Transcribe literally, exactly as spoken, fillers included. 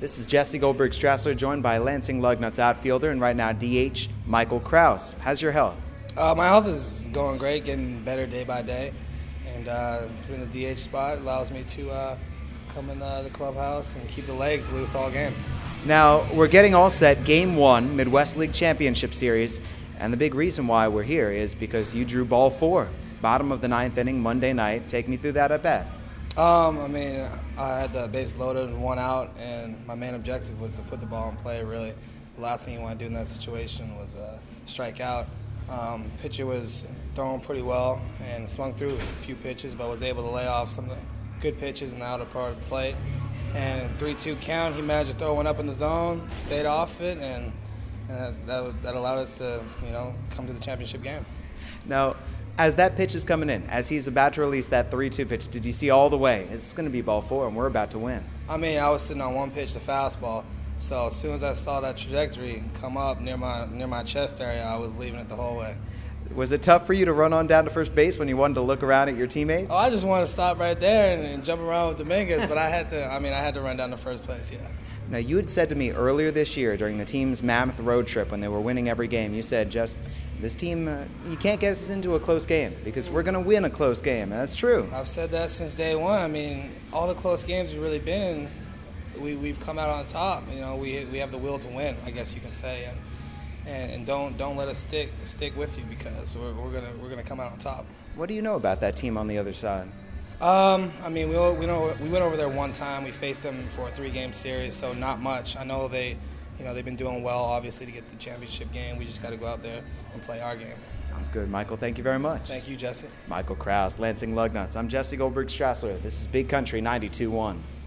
This is Jesse Goldberg Strassler, joined by Lansing Lugnuts outfielder and right now D H Michael Kraus. How's your health? Uh, my health is going great, getting better day by day, and uh, doing the D H spot allows me to uh, come in the, the clubhouse and keep the legs loose all game. Now, we're getting all set. Game one, Midwest League Championship Series, and the big reason why we're here is because you drew ball four, bottom of the ninth inning, Monday night. Take me through that at bat. Um, I mean, I had the base loaded and one out, and my main objective was to put the ball in play, really. The last thing you want to do in that situation was uh, strike out. Um, pitcher was throwing pretty well and swung through a few pitches, but was able to lay off some of the good pitches in the outer part of the plate. And three two count, he managed to throw one up in the zone, stayed off it, and, and that, that, that allowed us to, you know, come to the championship game. Now, as that pitch is coming in, as he's about to release that three two pitch, did you see all the way? It's going to be ball four, and we're about to win. I mean, I was sitting on one pitch, the fastball, so as soon as I saw that trajectory come up near my near my chest area, I was leaving it the whole way. Was it tough for you to run on down to first base when you wanted to look around at your teammates? Oh, I just wanted to stop right there and, and jump around with Dominguez, but I had to. I mean, I had to run down to first base. Yeah. Now, you had said to me earlier this year during the team's Mammoth road trip when they were winning every game, you said, just this team, uh, you can't get us into a close game because we're going to win a close game. And that's true. I've said that since day one. I mean, all the close games we've really been in, we, we've come out on top. You know, we we have the will to win, I guess you can say. And and, and don't don't let us stick stick with you because we're, we're gonna we're gonna come out on top. What do you know about that team on the other side? Um, I mean, we we know we went over there one time. We faced them for a three-game series, so not much. I know they, you know, they've been doing well, obviously, to get the championship game. We just got to go out there and play our game. Sounds good, Michael. Thank you very much. Thank you, Jesse. Michael Kraus, Lansing Lugnuts. I'm Jesse Goldberg Strassler. This is Big Country ninety-two point one.